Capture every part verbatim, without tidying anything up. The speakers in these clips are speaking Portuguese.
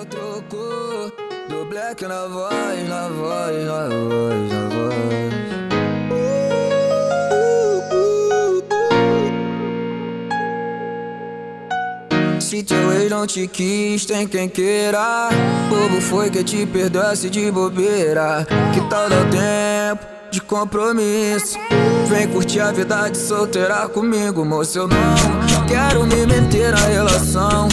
o troco do black na voz, na voz, na voz, na voz. Se teu ex não te quis, tem quem queira. Bobo foi que te perdoasse de bobeira. Que tal dar tempo de compromisso? Vem curtir a vida de solteira comigo, moço. Eu não quero me meter na relação.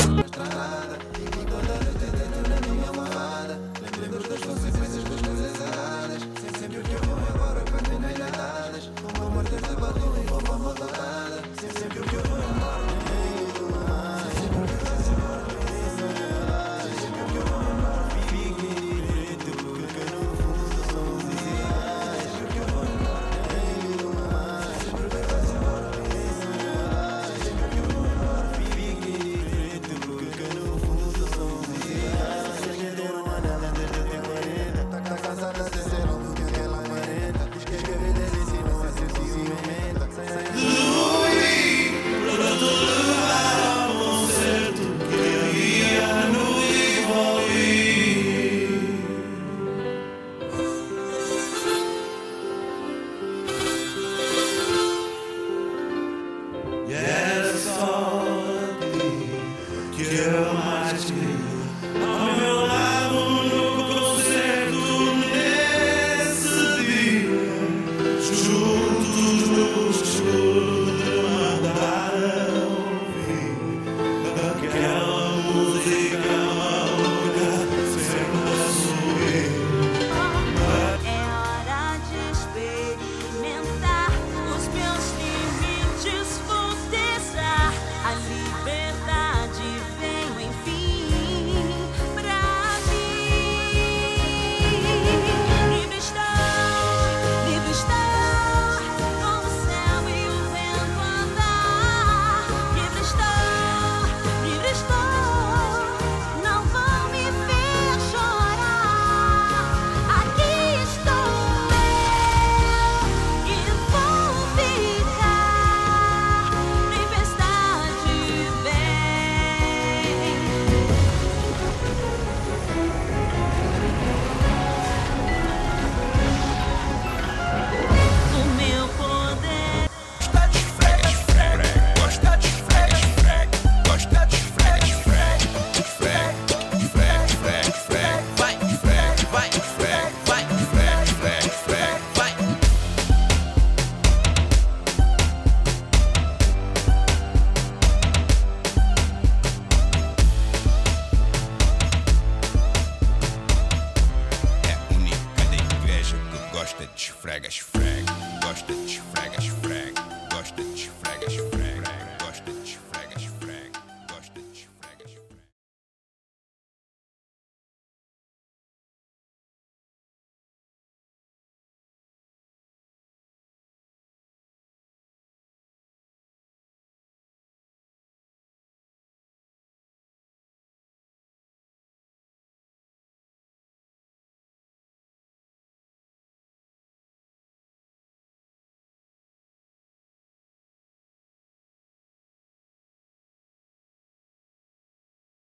Era só que eu mais te